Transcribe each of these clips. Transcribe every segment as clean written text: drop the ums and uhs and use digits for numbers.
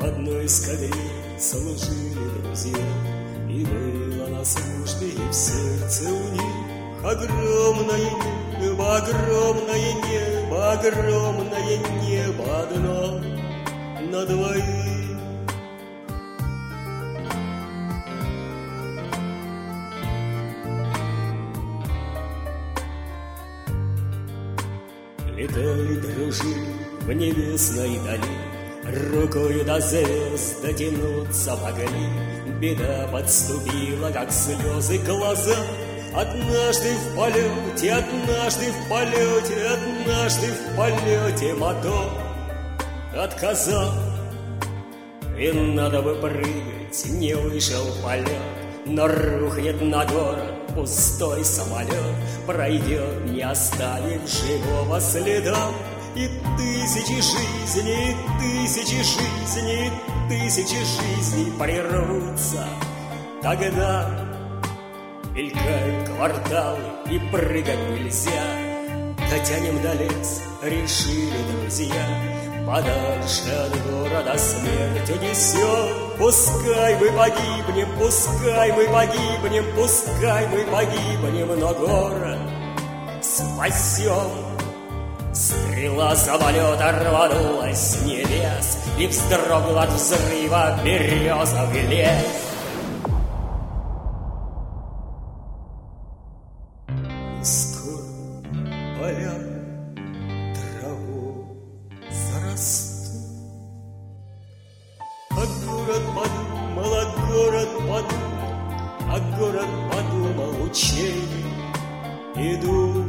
одной эскадре служили друзья, и было на службе, и в сердце у них огромное небо, огромное небо, огромное небо одно на двоих. Летали, дружили в небесной дали, рукой до звезд дотянуться могли. Беда подступила, как слезы глаза. Однажды в полете, однажды в полете, однажды в полете мотор отказал. И надо бы прыгать, не вышел в полет, но рухнет на город пустой самолет, пройдет, не оставив живого следа. И тысячи жизней, и тысячи жизней, и тысячи жизней прервутся. Тогда мелькают кварталы, и прыгать нельзя. Дотянем до лес, решили друзья, подальше от города смерть унесет. Пускай мы погибнем, пускай мы погибнем, пускай мы погибнем, но город спасем. Стрела самолета рванулась с небес и вздрогнул от взрыва березовый лес. И скоро поля траву зарастут, а город подумал, а город подумал, а город подумал, учения идут.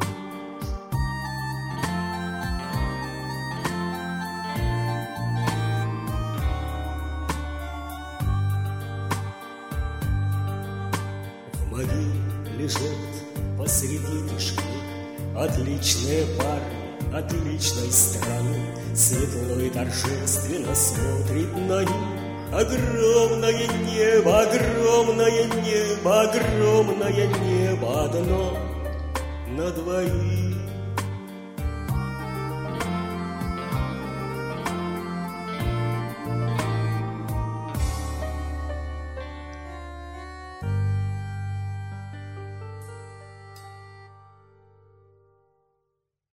Лежат посреди кишки отличные парни отличной страны. Светло и торжественно смотрит на них огромное небо, огромное небо, огромное небо одно на двоих.